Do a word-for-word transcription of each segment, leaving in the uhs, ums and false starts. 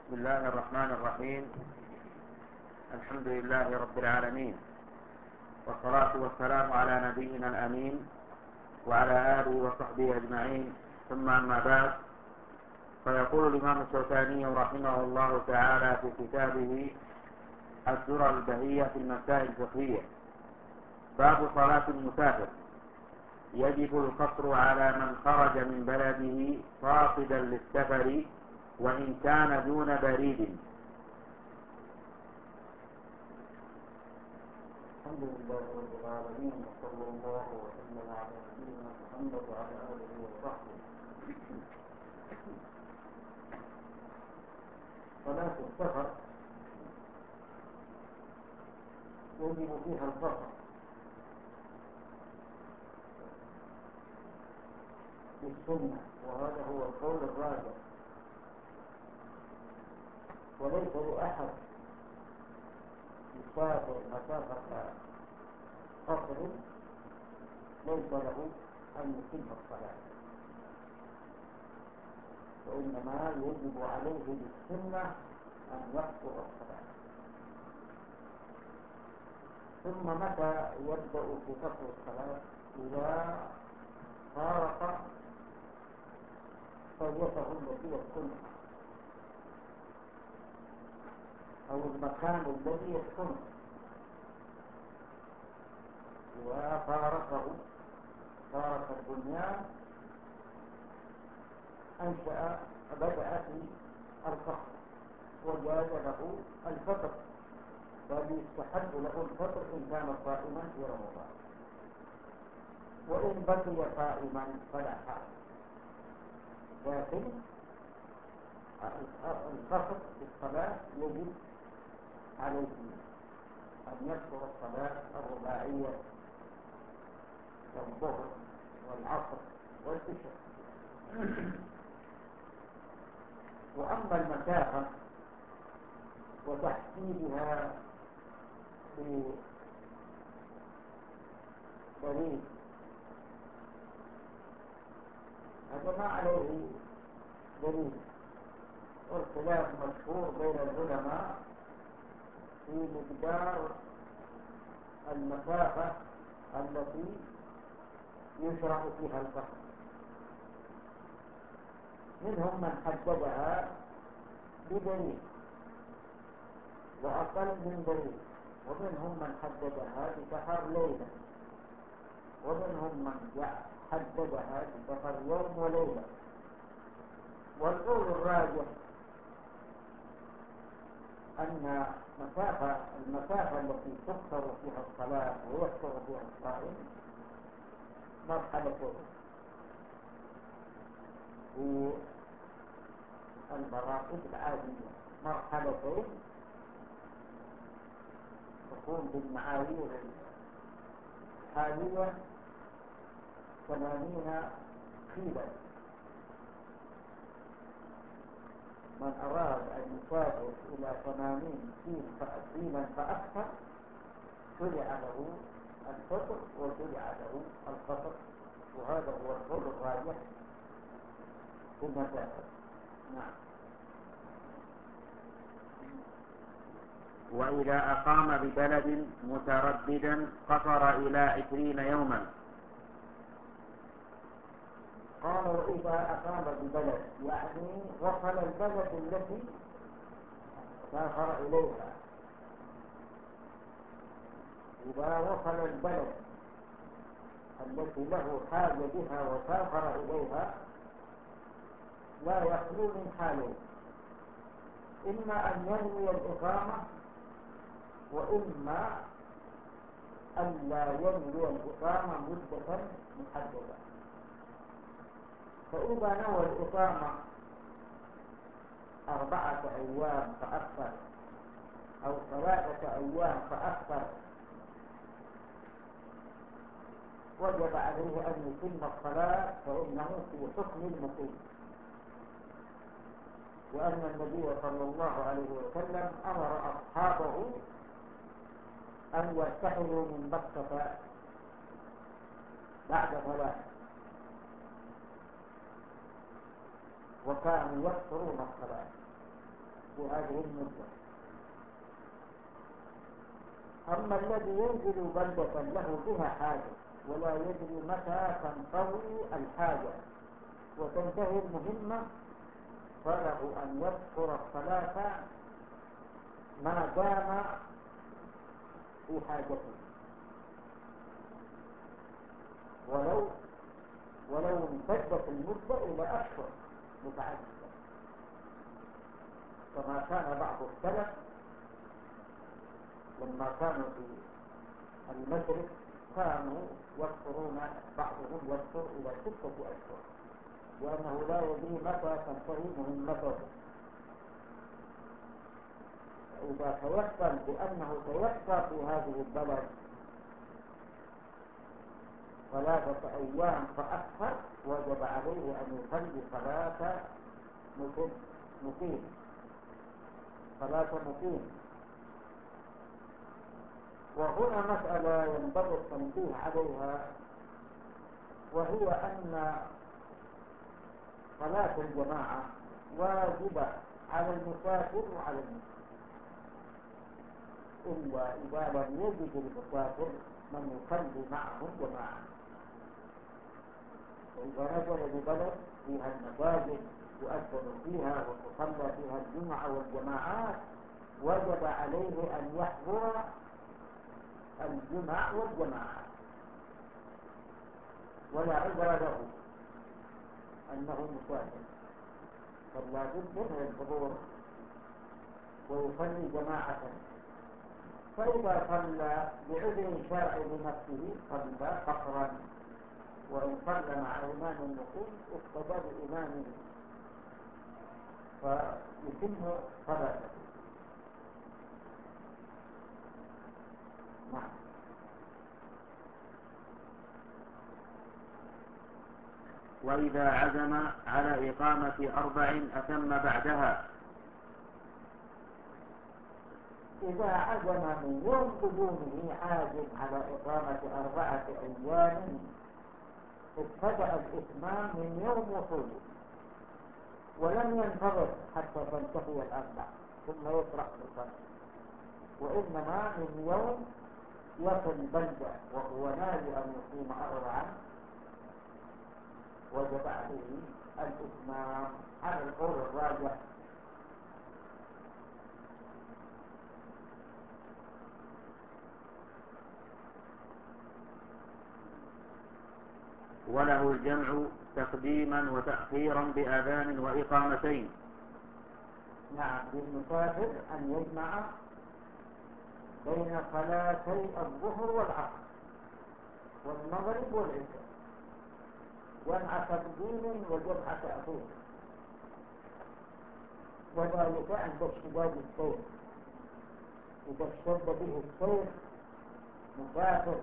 بسم الله الرحمن الرحيم. الحمد لله رب العالمين، والصلاة والسلام على نبينا الأمين وعلى آله وصحبه أجمعين، ثم أما بعد، فيقول الإمام الشوكاني رحمه الله تعالى في كتابه الدرر البهية في المسائل الفقهية: باب صلاة المسافر. يجب القصر على من خرج من بلده قاصدا للسفر وإن كان دون بريد. الحمد لله رب العالمين، وصلى الله وسلم على نبينا محمد وعلى آله وصحبه. صلاة السفر يجب فيها القصر في السنة، وهذا هو القول الراجح، وليس لأحد يسافر مسافة قصر ليس له أن يتم الصلاة، وإنما يجب عليه بالسنة أن يقصر الصلاة. ثم متى يبدأ في قصر الصلاة؟ إذا فارق قريته التي يسكنها أو المكان الذي يسكنه، وفارقه فارق البنيان، أنشأ بدأ في القصر وجاز له الفطر، بل يستحب له الفطر إن كان صائما في رمضان، وإن بقي صائما فلا حرج، لكن القصر في الصلاة يجب عليه أن يذكر الصلاة الرباعية والظهر والعصر والعشاء. وأما المسافة وتحديدها بدليل، هذا ما عليه دليل، والخلاف مشهور بين العلماء في مقدار المسافة التي يشرع فيها القصر. منهم من حددها بدليل وأقل من دليل، ومنهم من حددها بسفر ليلة، ومنهم من حددها بسفر يوم وليلة. والقول الراجح أن مسافة المسافة التي تقصر فيها الصلاة ويقصر فيها الصائم مرحلتين: في المراكب العادية مرحلتين تكون بالمعايير الحالية ثمانين كيلا. من أراد أن يسافر إلى ثمانين كيلا فأكثر شرع له الفطر وشرع له القصر، وهذا هو القول الراجح في المسافة. نعم. وإذا أقام ببلد مترددا قصر إلى عشرين يوما. قال: وإذا أقام ببلد، يعني وصل البلد التي سافر إليها. إذا وصل البلد التي له حاجة بها وسافر إليها لا يخلو من حالين: إما أن ينوي الإقامة، وإما أن لا ينوي الإقامة مدة محددة. فإذا نوى الإقامة أربعة أيام فأكثر أو ثلاثة أيام فأكثر وجب عليه أن يتم الصلاة، فإنه في حكم المقيم، وأن النبي صلى الله عليه وسلم أمر أصحابه أن يرتحلوا من مكة بعد ثلاث، وكانوا يكثرون الصلاة. بهذه المدة. أما الذي ينزل بلدة له بها حاجة ولا يدري متى تنقضي الحاجة وتنتهي المهمة، فله أن يذكر الصلاة ما دام في حاجته، ولو ولو امتدت المدة إلى أشهر متعددة، كما كان بعض السلف لما كانوا في المشرق كانوا يذكرون، بعضهم يذكر إلى ستة أشهر، لأنه لا يدري متى تنتهي مهمته. إذا تيقن بأنه سيبقى في هذه البلد ثلاثة أيام فأكثر، وجب عليه أن يصلي صلاة مقيم صلاة مقيم. وهنا مسألة ينبغي التنبيه عليها، وهي أن صلاة الجماعة واجبة على المسافر وعلى المسلم، إلا إذا لم يجد المسافر من يصلي معهم جماعة. فإذا نزل ببلد فيها المساجد يؤذن فيها وتصلى فيها الجمعة والجماعات، وجب عليه أن يحضر الجمع والجماعات، ولا عذر له أنه مسافر، فلا بد من الحضور ويصلي جماعة. فإذا صلى بعذر شرعي بنفسه صلى قصرا، وإن صلى مع إمام مقيم اقتدى بإمامه فيتم صلاته. نعم. وإذا عزم على إقامة أربع أتم بعدها. إذا عزم من يوم قدومه عازم على إقامة أربعة أيام ابتدأ الإتمام من يوم وصوله، ولم ينتظر حتى تنتهي الأربع ثم يطرح بالصلاة، وإنما من يوم يصل بلدة وهو ناوي أن يقيم أربعا وجب عليه الإتمام على القول الراجح. وله الجمع تقديما وتأخيرا بآذان وإقامتين. نعم، للمسافر أن يجمع بين صلاتي الظهر والعصر والمغرب والعشاء، جمع تقديم وجمع تأخير، وذلك عند اشتداد السير. إذا اشتد به السير مسافر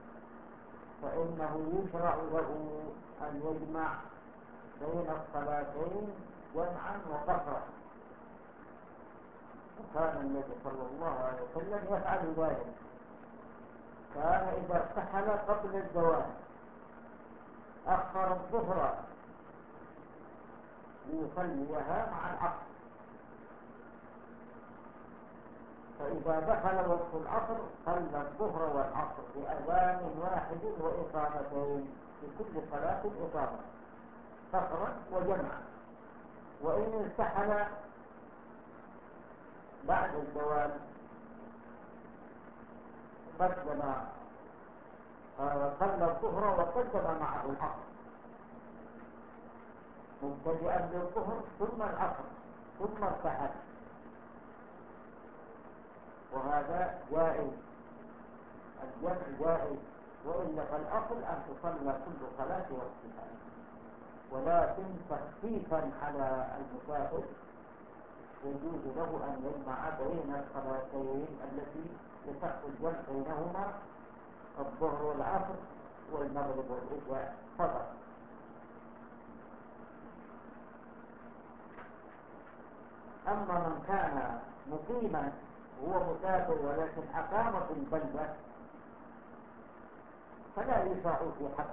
فإنه يشرع له أن يجمع بين الصلاتين جمعا وقصرا، وكان النبي صلى الله عليه وسلم يفعل ذلك. كان إذا ارتحل قبل الزواج أخر الظهر ليصليها مع العصر، فإذا دخل وقت العصر صلى الظهر والعصر بأذان واحد وإقامتين، في كل صلاة إقامة قصرا وجمعا. وإن ارتحل بعد الزواج قدم صلى الظهر وقدم معه العصر، مبتدئا بالظهر ثم العصر ثم ارتحل، وهذا جائز، الجمع جائز. وإلا فالأصل أن تصلى كل صلاة وقتها، ولكن تخفيفا على المسافر يجوز له أن يجمع بين الصلاتين التي يصح الجمع بينهما الظهر والعصر والمغرب والعشاء فقط. أما من كان مقيما هو مسافر ولكن أقام في البلدة فلا يشرع في حق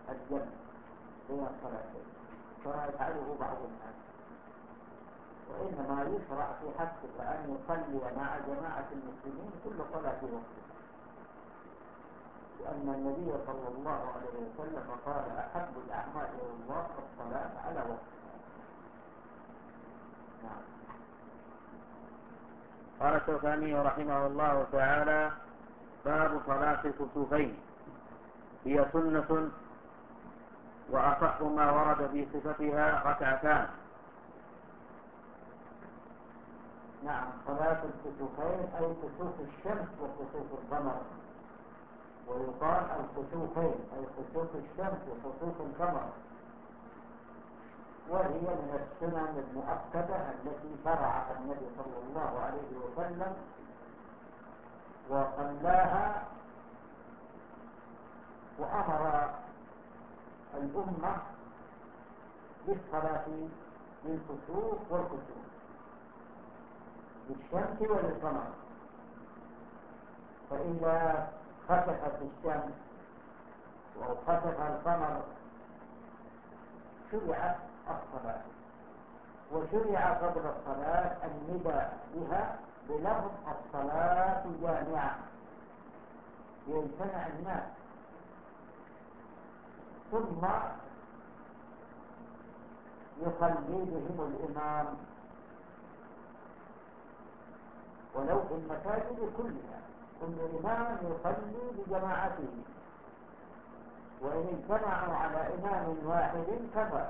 الجمع بين الصلاتين كما يفعله بعض الناس، وإنما يشرع في حقك أن يصلي مع جماعة المسلمين كل صلاة وقتها، لأن النبي صلى الله عليه وسلم قال أحب الأعمال إلى الله الصلاة على وقتها. نعم. قال الشوكاني رحمه الله تعالى: باب صلاة الكسوفين، هي سنة وأصح ما ورد في صفتها ركعتان. نعم. صلاة الكسوفين أي كسوف الشمس وكسوف القمر، ويقال الكسوفين أي كسوف الشمس وكسوف القمر، وهي من السنن المؤكدة التي شرعها النبي صلى الله عليه وسلم وصلاها وأمر الأمة بالصلاة للكسوف والكسوف، للشمس وللقمر. فإذا خسفت الشمس أو خسف القمر شرعت الصلاة، وشرع قبل الصلاة النداء بها بلفظ الصلاة جامعة يجتمع الناس، ثم يصلي بهم الإمام ولو في المساجد كلها، كل إمام يصلي بجماعته، وإن اجتمعوا على إمام واحد كفى،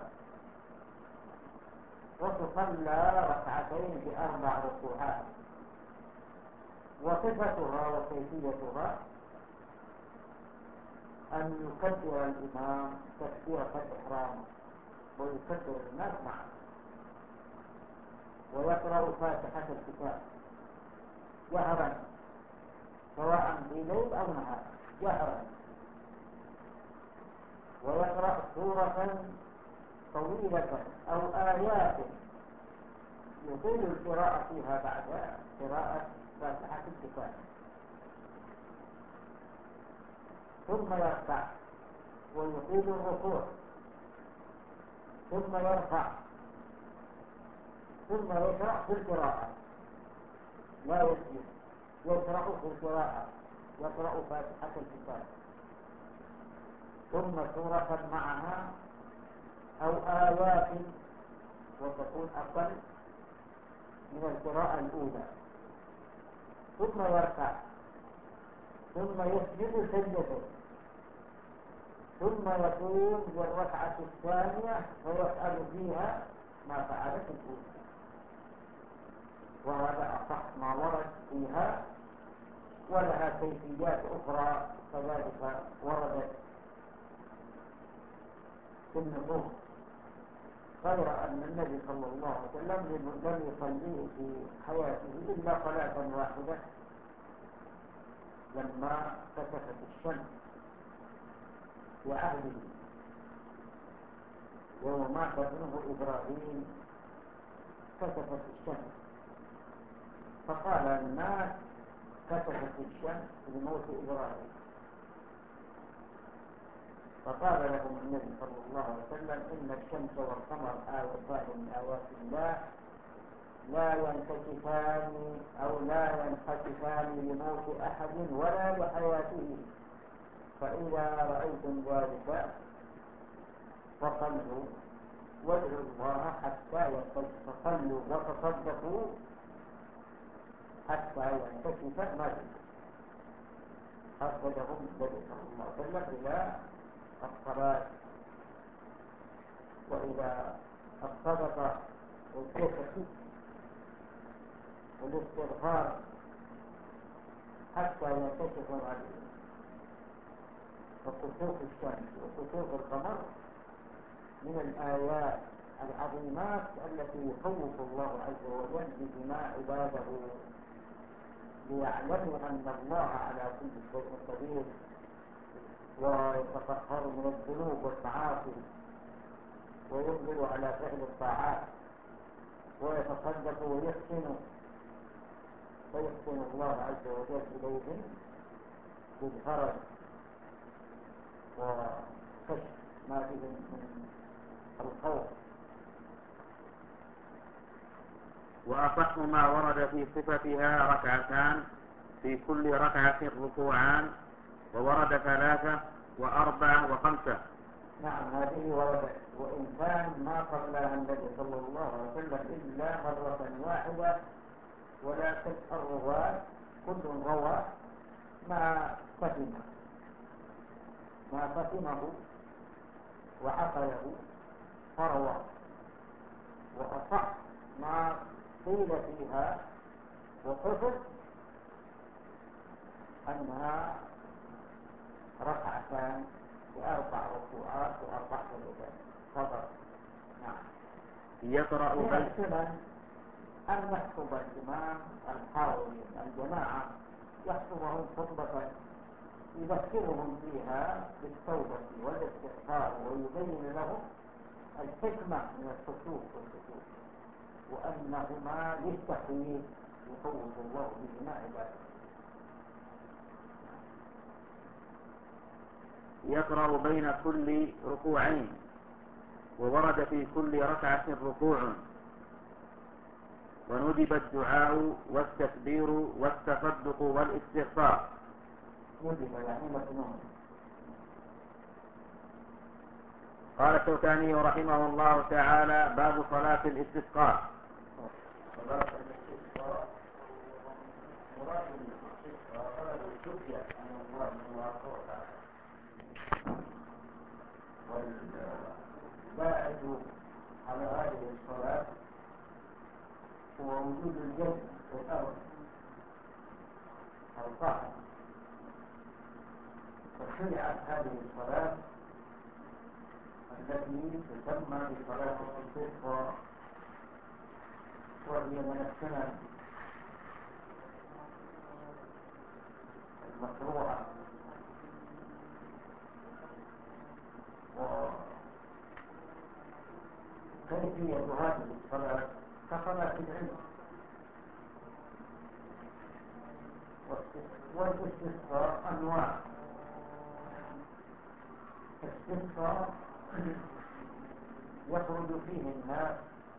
وتصلى ركعتين بأربع ركوعات. وصفتها وكيفيتها أن يكبر الإمام تكبيرة الإحرام ويكبر الناس معه، ويقرأ فاتحة الكتاب جهرا سواء في ليل أو نهار جهرا، ويقرأ سورة طويلة أو آيات يطيل القراءة فيها بعد قراءة فاتحة الكتاب، ثم يرفع ويطيل الركوع، ثم يرفع، ثم يشرع في القراءة لا يسجد، يشرع في القراءة يقرأ فاتحة الكتاب ثم سورة معها أو آيات وتكون أقل من القراءة الأولى، ثم يرفع، ثم يسجد سجدة، ثم يقوم بالركعة الثانية ويفعل فيها ما فعلت الأولى، وهذا أصح ما ورد فيها، ولها كيفيات أخرى كذلك وردت في النصوص، غير أن النبي صلى الله عليه وسلم لم يصليه في حياته إلا صلاة واحدة لما كسفت الشمس في عهده يوم مات ابنه إبراهيم كسفت الشمس، فقال الناس كسفت الشمس لموت إبراهيم، فقال لهم النبي صلى الله عليه وسلم: إن الشمس والقمر آيتان من آيات الله لا ينكشفان أو لا ينخسفان لموت أحد ولا لحياته، فإذا رأيتم ذلك فصلوا وادعوا الله حتى ينكشف، فصلوا وتصدقوا حتى ينكشف ما فيه. أرشدهم النبي صلى الله عليه وسلم إلى الصلاة وإلى الصدقة والزكاة والاستغفار حتى ينكشف ما فيه. وكسوف الشمس وكسوف القمر من الآيات العظيمات التي يخوف الله عز وجل بها عباده ليعلموا أن الله على كل شيء قدير، ويتطهر من الذنوب والمعاصي ويقبل على فعل الطاعات ويتصدق ويحسن، فيحسن الله عز وجل إليهم بالفرج وكشف ما بهم من الخوف. وأصح ما ورد في صفتها ركعتان في كل ركعة ركوعان، وورد ثلاثة وأربعة وخمسة. نعم هذه وردت، وإن كان ما قبلها النبي صلى الله عليه وسلم إلا مرة واحدة، ولكن الرواة كل روى ما فهمه ما فهمه وعقله فروى. وأصح ما قيل فيها وحفظ أنها ركعتان بأربع ركوعات وأربع سجدات فقط. نعم. يقرأ مثلا أن يخطب الإمام الحاضرين الجماعة، يخطبهم خطبة يذكرهم فيها بالتوبة والاستغفار، ويبين لهم الحكمة من الخشوع والسكوت، وأنهما للتحويل يفوض الله بهما عباده. يقرأ بين كل ركوعين، وورد في كل ركعة ركوع، وندب الدعاء والتكبير والتصدق والاستغفار. ندب يعني مسنون. قال الشوكاني رحمه الله تعالى: باب صلاة الاستسقاء. صلاة الاستسقاء مراد الاستسقاء طلب الشفية من الله سبحانه وتعالى، والباعث على هذه الصلاة هو وجود الجد في الأرض القاعدة، فشرعت هذه الصلاة التي تسمى بصلاة الاستسقاء، وهي من السنن المشروعة. وكيفية هذه الصلاة كصلاة العيد، والاستسقاء أنواع. استسقاء يخرج فيه الناس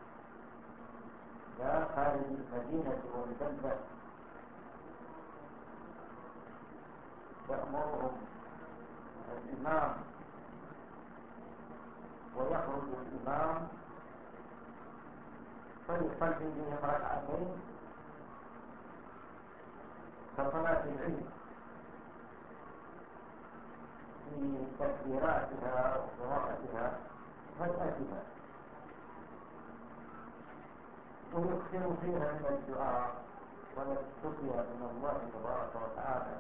إلى خارج المدينة والبلدة، يأمرهم الإمام ويخرج الإمام فيصلي بهم ركعتين كصلاة العيد في تكبيراتها وقراءتها وهيئتها، ويكثر فيها من الدعاء والاستغفار من الله تبارك وتعالى،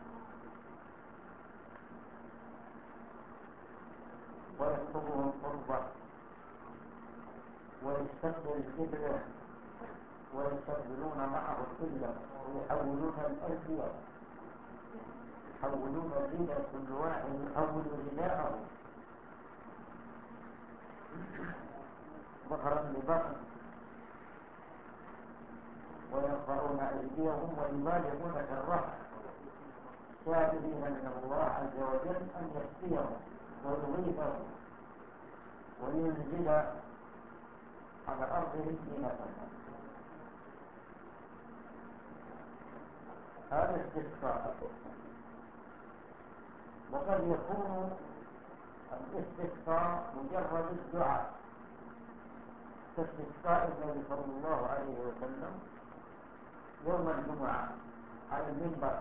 ويخطبهم خطبة ويستقبل القبلة ويستقبلون معه القبلة، ويحولون الألفية، يحولون الرداء، كل واحد يحول رداءه ظهرا لبطن، ويرفعون أيديهم ويبالغون في الرفع، سائلين من الله عز وجل أن يسقيهم ويغيثهم وينزل على أرضهم زينة. هذا الاستسقاء. وقد يكون الاستسقاء مجرد الدعاء، كاستسقاء النبي صلى الله عليه وسلم يوم الجمعة على المنبر،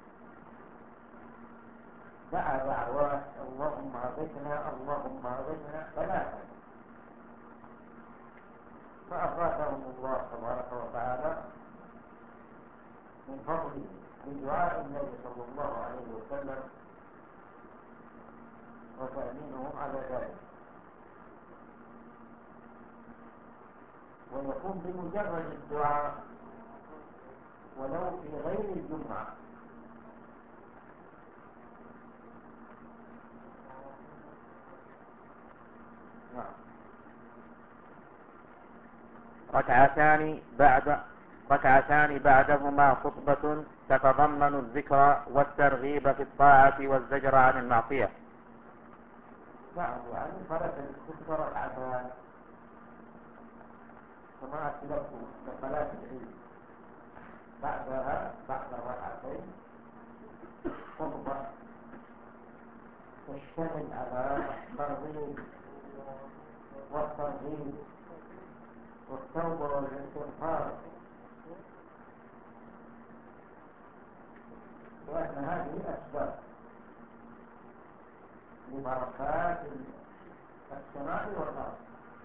دعا دعوات اللهم اغثنا اللهم اغثنا ثلاثة، فأغاثهم الله تبارك وتعالى من فضله بدعاء النبي صلى الله عليه وسلم وتأمينهم على ذلك. ويكون بمجرد الدعاء ولو في غير الجمعة. ركعتان بعد ركعتان بعدهما خطبة تتضمن الذكر والترغيب في الطاعة والزجر عن المعصية. نعم، يعني صلاة الاستسقاء ركعتان، الصلاة له كصلاة العيد بعدها بعد ركعتين خطبة تشتمل على الترغيب والترهيب والتوبة والاستغفار، وأن هذه أسباب لبركات السماء والأرض.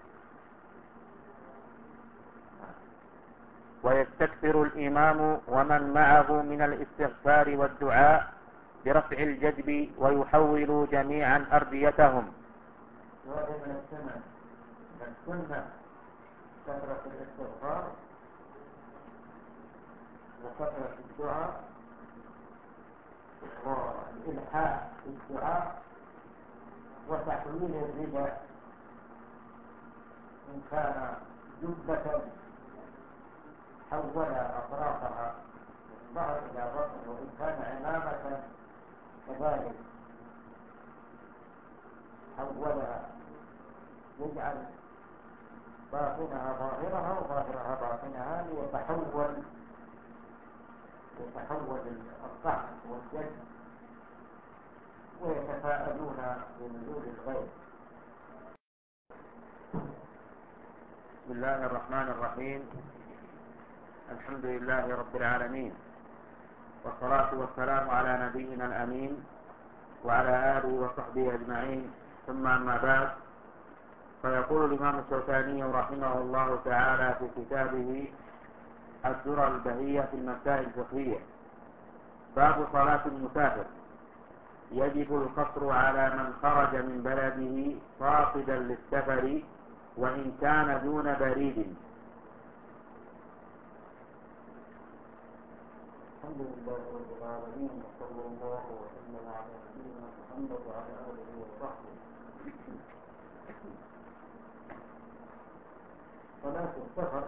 ويستكثر الإمام ومن معه من الاستغفار والدعاء برفع الجدب ويحول جميعا أرديتهم. وهذا من السنة من السنة كثرة الاستغفار وكثرة الدعاء والإلحاح في الدعاء وتحويل الردى إن كان جبة حول أطرافها من ظهر إلى بطن، وإن كان عمامة كذلك حولها، يجعل باطنها ظاهرها وظاهرها باطنها ليتحول يتحول الضعف والجد ويتفاءلون بنزول الغيب. بسم الله الرحمن الرحيم. الحمد لله رب العالمين، والصلاة والسلام على نبينا الأمين وعلى آله وصحبه أجمعين، ثم أما بعد، فيقول الإمام الشوكاني رحمه الله تعالى في كتابه الدرر البهية في المسائل الفقهية: باب صلاة المسافر. يجب القصر على من خرج من بلده قاصدا للسفر وإن كان دون بريد. الحمد لله رب العالمين، وصلى الله وسلم على نبينا محمد وعلى آله وصحبه. صلاة السفر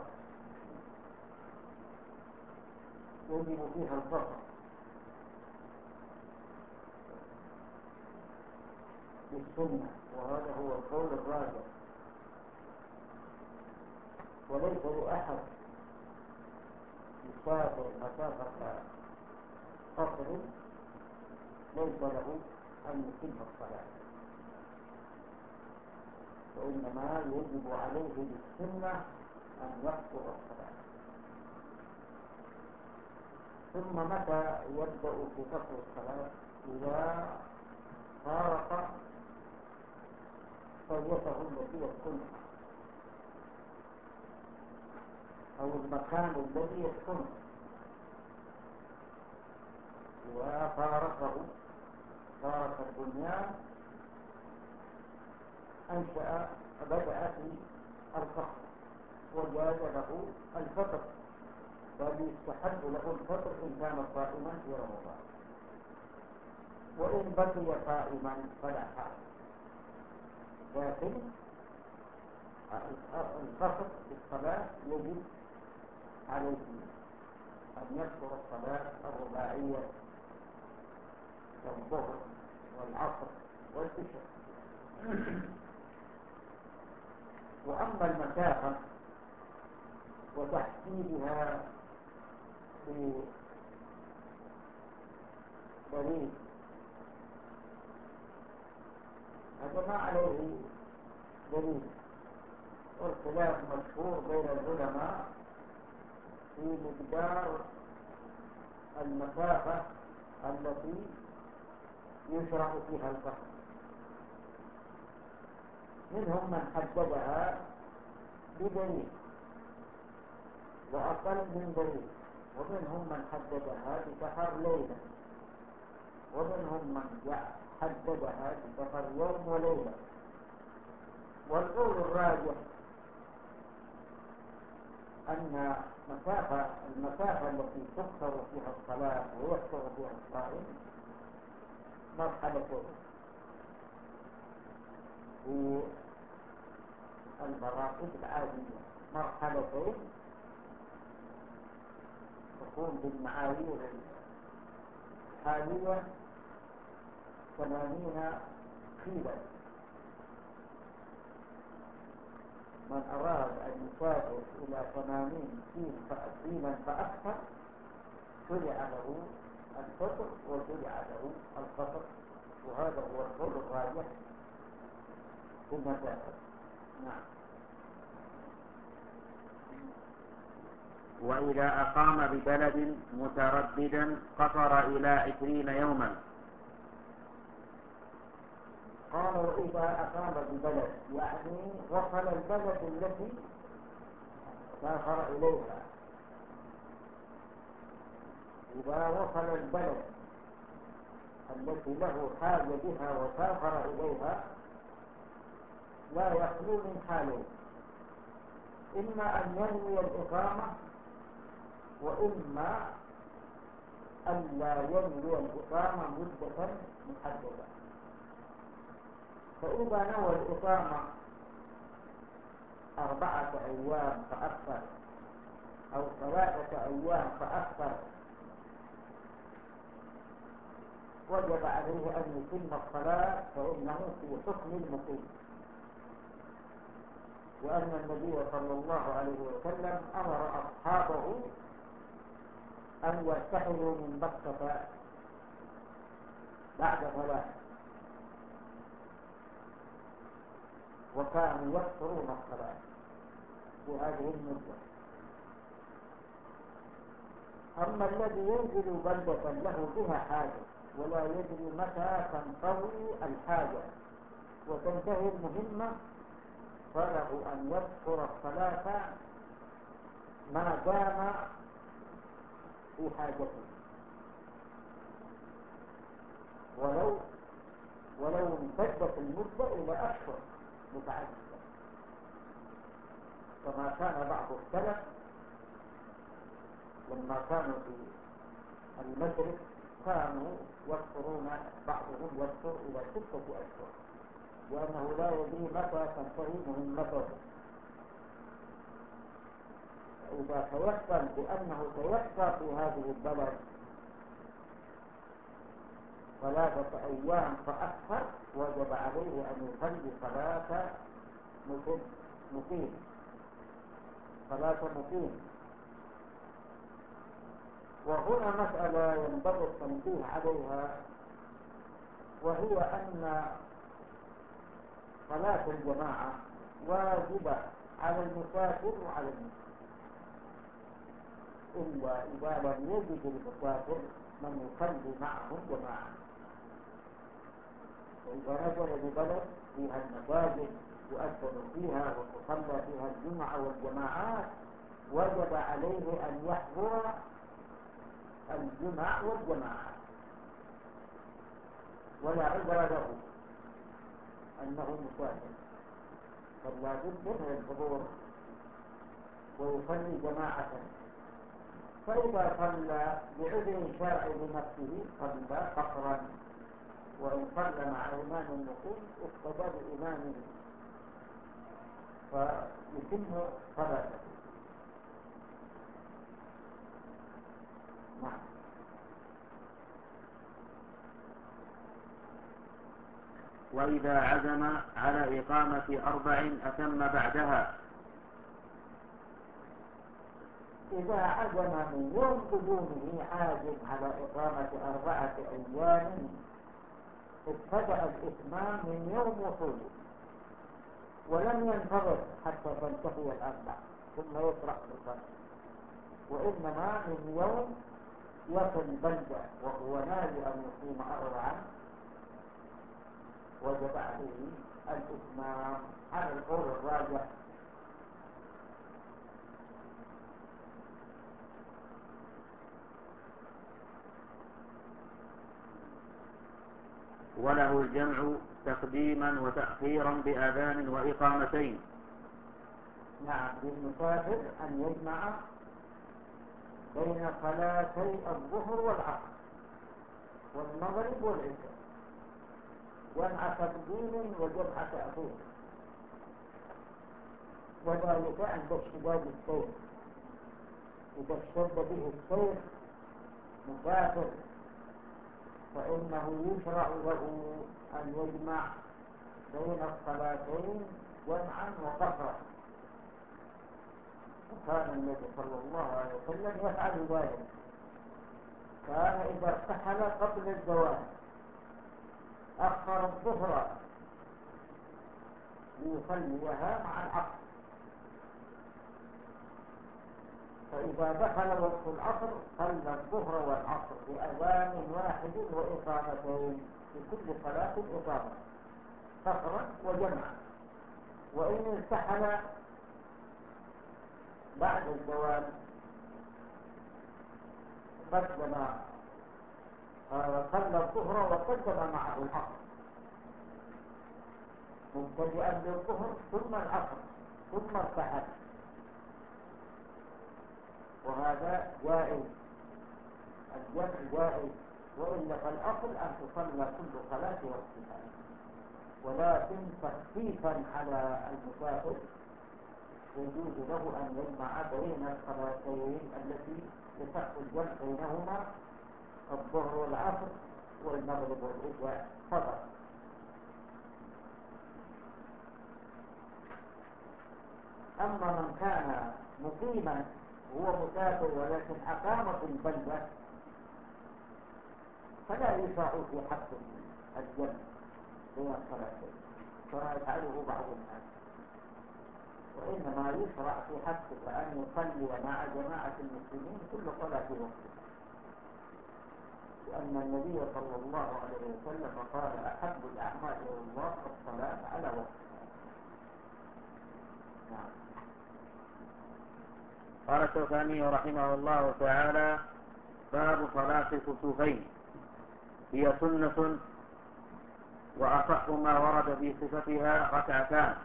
يجب فيها القصر بالسنة، وهذا هو القول الراجح، وليس لأحد يسافر مسافة قصر ليس له أن يتم الصلاة، وإنما يجب عليه بالسنة أن يقصر الصلاة. ثم متى يبدأ في قصر الصلاة؟ إذا فارق قريته التي يسكنها أو المكان الذي يسكنه، وفارقه فارق البنيان أنشأ بدأ في القصر وجاز له الفطر، بل يستحب له الفطر إن كان صائما في رمضان، وإن بقي صائما فلا حرج، لكن القصر في الصلاة يجب عليه أن يذكر الصلاة الرباعية والظهر والعصر والعشاء. وأما المسافة وتحديدها في دليل، هذا ما عليه دليل، والخلاف مشهور بين العلماء في مقدار المسافة التي يشرع فيها القصر. منهم من حددها بدليل وأقل من دليل، ومنهم من حددها بسفر ليلة، ومنهم من حددها بسفر يوم وليلة. والقول الراجح أن مسافة المسافة التي تقصر فيها الصلاة ويقصر فيها الصائم مرحلتين: في المراكب العادية مرحلتين تكون بالمعايير الحالية ثمانين كيلو، من أراد أن يسافر إلى ثمانين كيلا فأكثر شرع له الفطر وشرع له القصر، وهذا هو القول الراجح في المسافر. نعم. وإذا أقام ببلد مترددا قصر إلى عشرين يوما. قال وإذا أقام ببلد يعني وصل البلد التي سافر إليها. إذا وصل البلد التي له حاجة بها وسافر إليها لا يخلو من حالين: إما أن ينوي الإقامة، وإما أن لا ينوي الإقامة مدة محددة. فإذا نوى الإقامة أربعة أيام فأكثر أو ثلاثة أيام فأكثر وجب عليه أن يتم الصلاة، فإنه في حكم المقيم، وأن النبي صلى الله عليه وسلم أمر أصحابه أن يرتحلوا من مكة بعد ثلاث، وكانوا يكثرون الصلاة في هذه المدة. أما الذي ينزل بلدة له بها حاجة ولا يدري متى تنقضي الحاجة وتنتهي المهمة، فله أن يذكر الصلاة ما دام في حاجته، ولو ولو امتدت المدة إلى أشهر متعددة، كما كان بعض السلف لما كانوا في المشرق كانوا يذكرون، بعضهم يذكر إلى ستة أشهر، لأنه لا يدري متى تنتهي مهمته. إذا تيقن بأنه تيقن في هذه البلد ثلاثة أيام فأكثر وجب عليه أن يصلي صلاة مقيم صلاة مقيم. وهنا مسألة ينبغي التنبيه عليها، وهي أن صلاة الجماعة واجبة على المسافر وعلى المسافر، إلا إذا لم يجد المسافر من يصلي معهم جماعة. وإذا نزل ببلد فيها المساجد يؤذن فيها وتصلى فيها الجمعة والجماعات وجب عليه أن يحضر الجمع والجماعات، ولا عذر له أنه مسافر، فلا بد من الحضور ويصلي جماعة. فإذا صلى بعذر شرعي لنفسه صلى قصرا، وإن صلى مع إمام مقيم اقتدى بإمامه فيتم صلاته. نعم. وإذا عزم على إقامة أربع أتم بعدها. إذا عزم من يوم قدومه عازم على إقامة أربعة أيام ابتدأ الإتمام من يوم وصوله، ولم ينتظر حتى تنتهي الأربع ثم يطرح بالفرق، وإنما من يوم يصل بلدة وهو ناوي أن يقيم أربعا وجب عليه الإتمام على القول الراجح. وله الجمع تقديما وتأخيرا بأذان وإقامتين. نعم، للمسافر أن يجمع بين صلاتي الظهر والعصر والمغرب والعشاء، جمع تقديم وجمع تأخير، وذلك عند اشتداد السير. إذا اشتد به السير مسافر فإنه يشرع له أن يجمع بين الصلاتين جمعا وقصرا، وكان النبي صلى الله عليه وسلم يفعل ذلك. كان إذا ارتحل قبل الزواج أخر الظهر ليصليها مع العصر، فإذا دخل وقت العصر صلى الظهر والعصر بأذان واحد وإقامتين، في كل صلاة إقامة فخرا وجمعا. وإن ارتحل بعد الزواج قدم صلى الظهر وقدم معه العصر، مبتدئا بالظهر ثم العصر ثم ارتحل، وهذا جائز، الجمع جائز. وإلا فالأصل أن تصلى كل صلاة وقتها، ولكن تخفيفا على المسافر يجوز له أن يجمع بين الصلاتين التي يصح الجمع بينهما الظهر والعصر والمغرب والعشاء فقط. أما من كان مقيما وهو مسافر ولكن أقام في البلدة فلا يشرع في حقه الجمع بين الصلاتين كما يفعله بعض الناس، وإنما يشرع في حقه أن يصلي مع جماعة المسلمين كل صلاة وقتها، لأن النبي صلى الله عليه وسلم قال أحب الأعمال إلى الله الصلاة على وقتها. نعم. قال الشوكاني رحمه الله تعالى: باب صلاة الكسوفين، هي سنة وأصح ما ورد في صفتها ركعتان.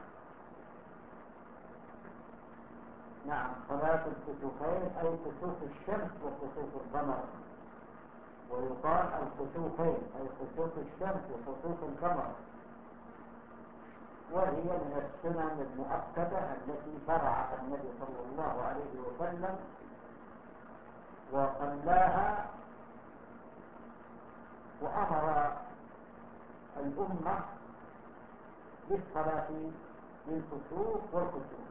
نعم، صلاة الكسوفين أي كسوف الشمس وكسوف القمر، ويقال الكسوفين أي كسوف الشمس وكسوف القمر، وهي من السنن المؤكدة التي شرعها النبي صلى الله عليه وسلم وصلاها وأمر الأمة بالصلاة للكسوف والكسوف،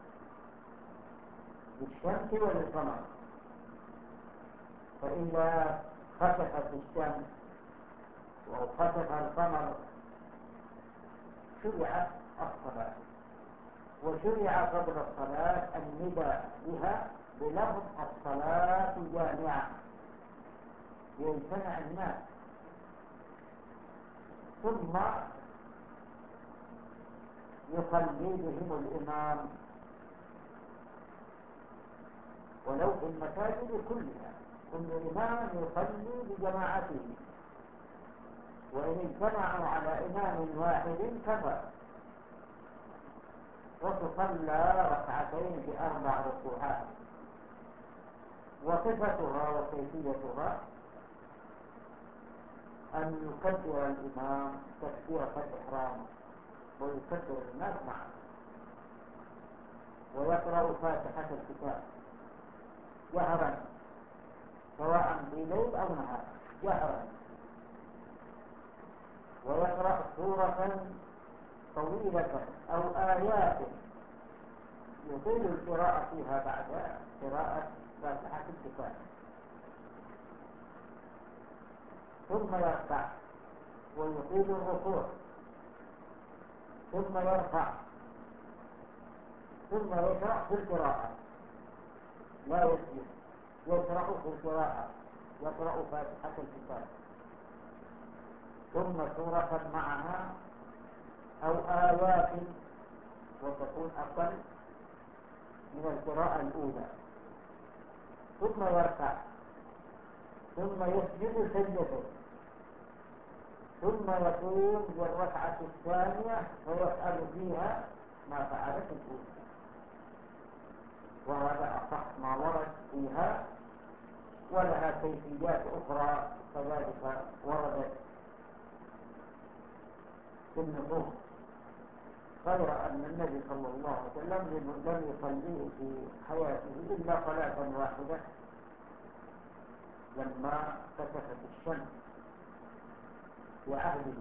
للشمس وللقمر. فإذا خسفت الشمس أو خسف القمر شرعت الصلاة، وشرع قبل الصلاة النداء بها بلفظ الصلاة جامعة ليجتمع الناس، ثم يصلي بهم الإمام ولو في المساجد كلها، كل إمام يصلي بجماعته، وإن اجتمعوا على إمام واحد كفى، وتصلى ركعتين بأربع ركوعات. وصفتها وكيفيتها أن يكبر الإمام تكبيرة الإحرام ويكبر الناس معه، ويقرأ فاتحة الكتاب جهرا سواء في ليل أو نهار جهرا، ويقرأ سورة طويلة أو آيات يطيل القراءة فيها بعد قراءة فاتحة الكتاب، ثم يرفع ويطيل الركوع، ثم يرفع، ثم يشرع في القراءة، لا يسجد، يشرع في القراءة، يقرأ فاتحة الكتاب ثم سورة معها أو آيات وتكون أقل من القراءة الأولى، ثم يرفع، ثم يسجد سجدة، ثم يقوم بالركعة الثانية ويفعل فيها ما فعلت الأولى، وهذا أصح ما ورد فيها، ولها كيفيات أخرى كذلك وردت في النصوص، غير أن النبي صلى الله عليه وسلم لم يصليه في حياته إلا صلاة واحدة لما كسفت الشمس في عهده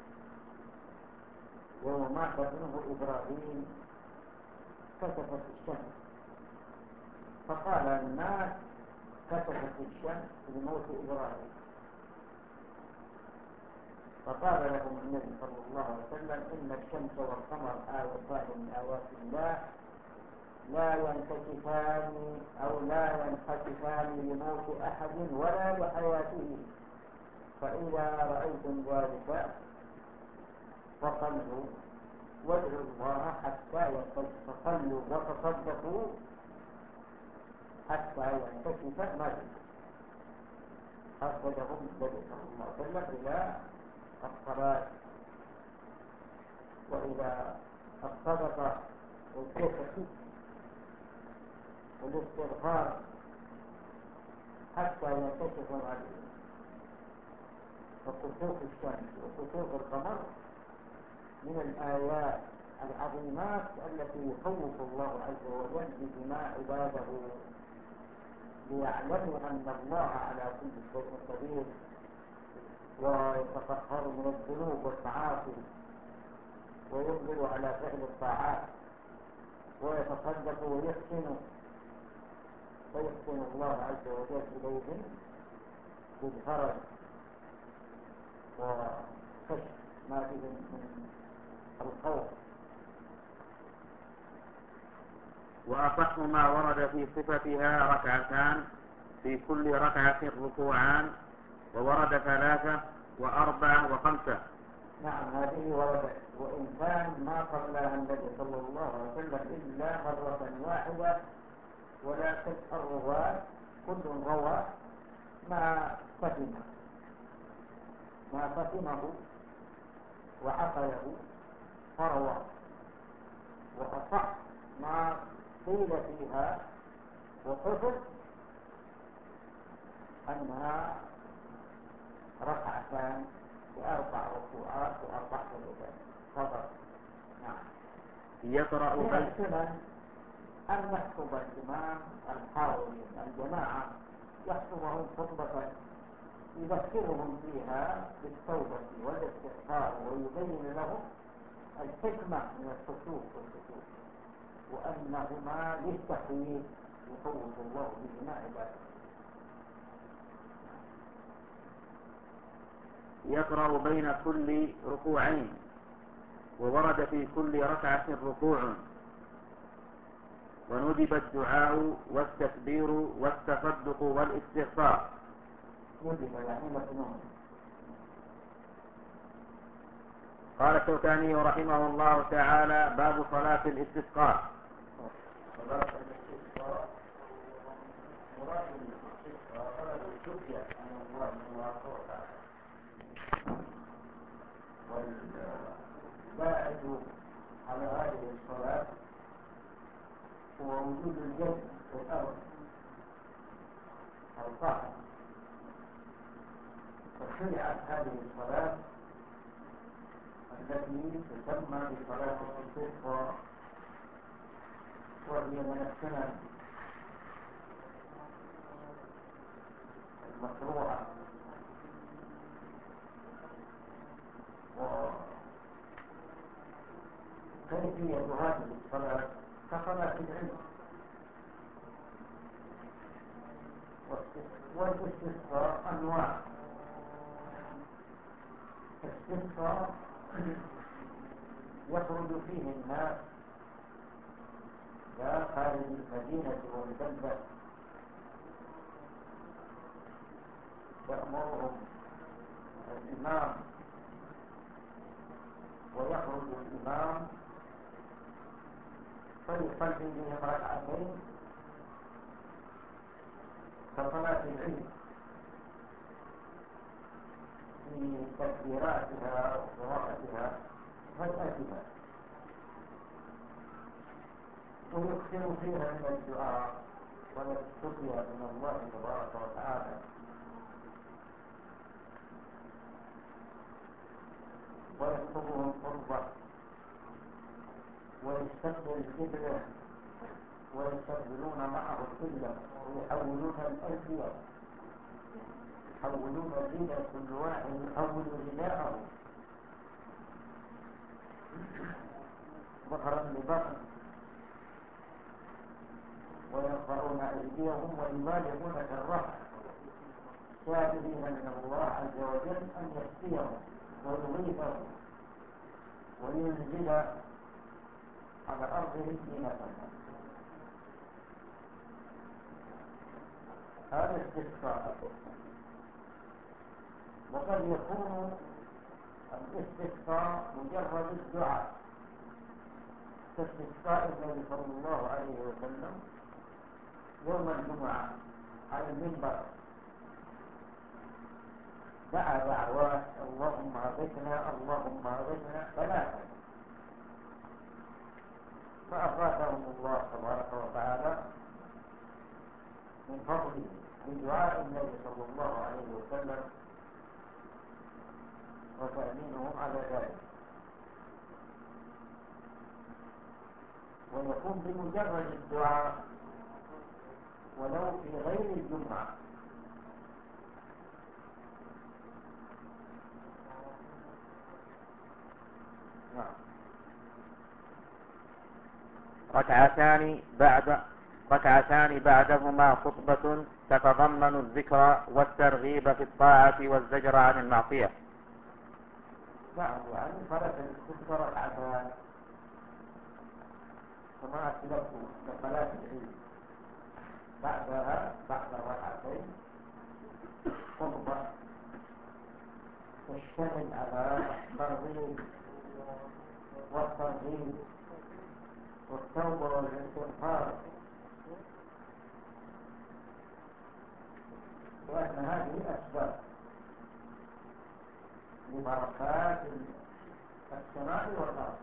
يوم مات ابنه إبراهيم كسفت الشمس، فقال الناس كسفت الشمس لموت إبراهيم، فقال لهم النبي صلى الله عليه وسلم إن الشمس والقمر آيتان من آيات الله لا ينكشفان أو لا ينخسفان لموت أحد ولا لحياته، فإذا رأيتم ذلك فصلوا وادعوا الله حتى ينكشف، فصلوا وتصدقوا حتى ينكشف ما بكم. أرشدهم النبي صلى الله عليه وسلم إلى الصلاة وإلى الصدقة والزكاة والاستغفار حتى ينكشف ما بكم. فكسوف الشمس وكسوف القمر من الآيات العظيمات التي يخوف الله عز وجل بهما عباده ليعلموا أن الله على كل شيء قدير، ويتطهر من الذنوب والمعاصي ويقبل على فعل الطاعات ويتصدق ويحسن، فيحسن الله عز وجل إليهم بالفرج وكشف ما بهم من الخوف. وأصح ما ورد في صفتها ركعتان، في كل ركعة ركوعان، وورد ثلاثة وأربعة وخمسة. نعم هذه وردت، وإن كان ما قبلها النبي صلى الله عليه وسلم إلا مرة واحدة، ولكن الرواة كل روى ما فهمه ما فهمه وعقله فروى. وأصح ما قيل فيها وحفظ أنها ركعتان بأربع ركوعات وأربع سجدات فقط. نعم. يقرأ من السنن أن يخطب الإمام الحاضرين الجماعة، يخطبهم خطبة يذكرهم فيها بالتوبة والاستغفار ويبين لهم الحكمة من الخشوع والسكوت، وأنهما للتخويف يخوف الله بهما عباده. يقرأ بين كل ركوعين، وورد في كل ركعة ركوع، وندب الدعاء والتكبير والتصدق والاستغفار. ندب يعني مسنون. قال الشوكاني رحمه الله تعالى: باب صلاة الاستسقاء. صلاة الاستسقاء مراد الاستسقاء طلب الشفية من الله سبحانه وتعالى، والباعث على هذه الصلاة هو وجود الجد في الأرض القاعدة، فشرعت هذه الصلاة التي تسمى بصلاة الاستسقاء، وهي من السنن المشروعة. وكيفية هذه الصلاة كصلاة العلم، والاستسقاء أنواع. استسقاء يخرج فيه الناس إلى خارج المدينة والبلدة، يأمرهم الإمام ويخرج الإمام فيصلي بهم ركعتين كصلاة العيد في تكبيراتها وقراءتها وهيئتها، ويكثر فيها من الدعاء والاستغفار من الله تبارك وتعالى، ويخطبهم قربة ويستقبل القبلة ويستقبلون معه القبلة ويحولون الألفية، يحولون الرداء، كل واحد يحول رداءه ظهرا لبطن، ويرفعون أيديهم ويبالغون في الرفع سائلين من الله عز وجل أن يسقيهم ويغيثهم وينزل على أرضهم زينتهم. هذا استسقاء. وقد يكون الاستسقاء مجرد الدعاء كاستسقاء النبي صلى الله عليه وسلم يوم الجمعة على المنبر، دعا دعوات اللهم اغثنا اللهم اغثنا ثلاثة، فأغاثهم الله تبارك وتعالى من فضله بدعاء النبي صلى الله عليه وسلم وتأمينهم على ذلك. ويكون بمجرد الدعاء ولو في غير الجمعة. ركعتان بعد ركعتان بعدهما خطبة تتضمن الذكر والترغيب في الطاعة والزجر عن المعصية. نعم، يعني صلاة الاستسقاء ركعتان كما أسلفت كصلاة العيد، بعدها بعد ركعتين خطبة تشتمل على الترغيب والترغيب والتوبة والاستغفار، لأن هذه أسباب لبركات السماء والأرض.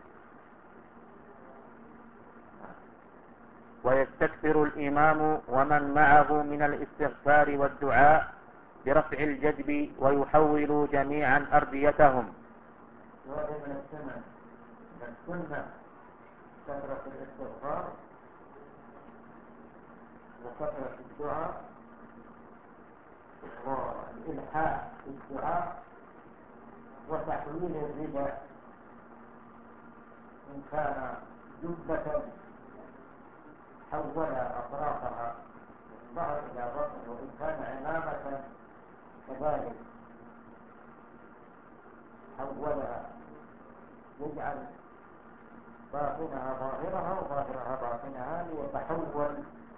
ويستكثر الإمام ومن معه من الاستغفار والدعاء برفع الجدب ويحول جميعا أرديتهم. وهذا من السنة من السنة كثرة الاستغفار وكثرة الدعاء والإلحاح في الدعاء وتحويل الردى إن كان جبة حول أطرافها من ظهر إلى بطن، وإن كان عمامة كذلك حولها، يجعل باطنها ظاهرها وظاهرها باطنها ليتحول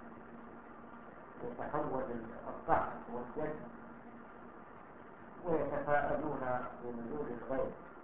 يتحول الطعن والجد ويتفاءلون بنزول الغيب.